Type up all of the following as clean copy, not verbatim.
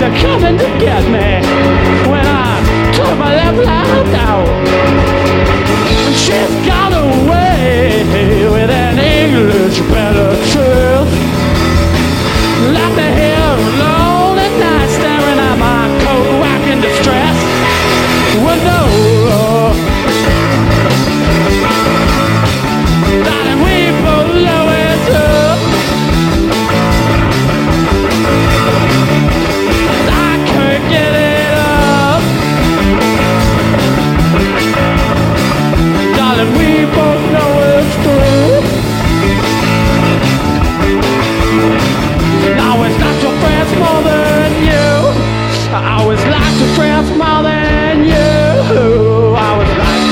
coming to get me when I turn my left light out. She's gone away with an English better truth. Left me here alone at night, staring at my coat rack in distress. Well, no, darling, we both know it's up. I can't get it up. Darling, we both know it's true. I was not your friends more than you. I was like your friends more than you. I was like,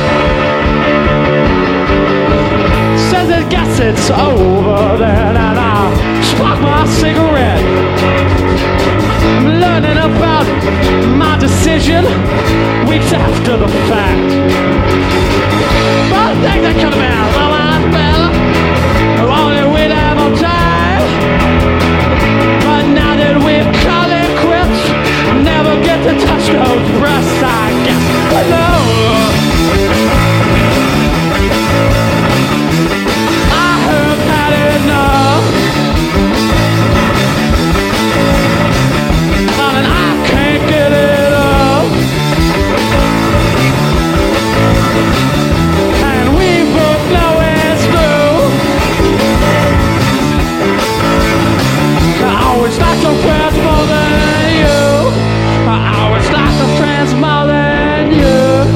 says it guess it's over then, and I spark my cigarette. I'm learning about my decision weeks after the fact. But I think they could have been a lot better. Only we'd have more time. But now that we've called it quits, never get to touch those breasts, I guess. No, I have had enough. Darling, I can't get it up. And we both know it's true. I always like your friends more than you. I always like your friends more than you.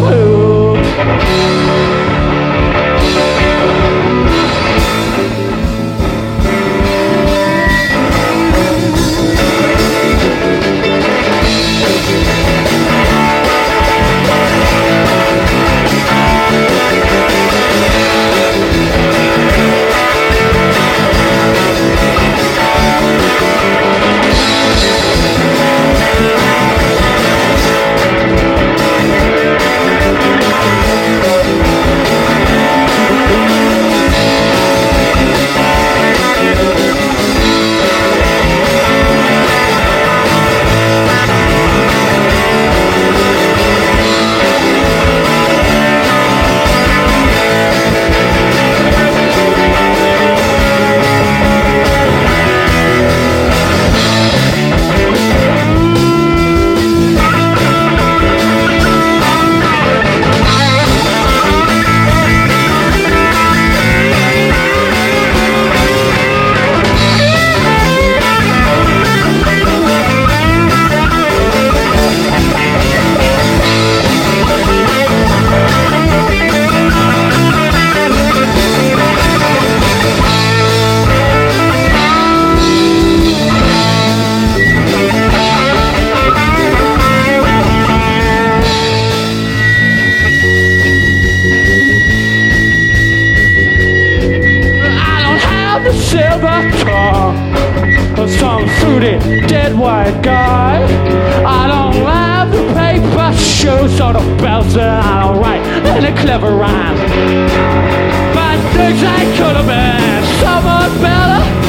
Silver tongue, some fruity dead white guy. I don't have the paper shoes or the belts, and I don't write any clever rhyme. But things I could have been so much better.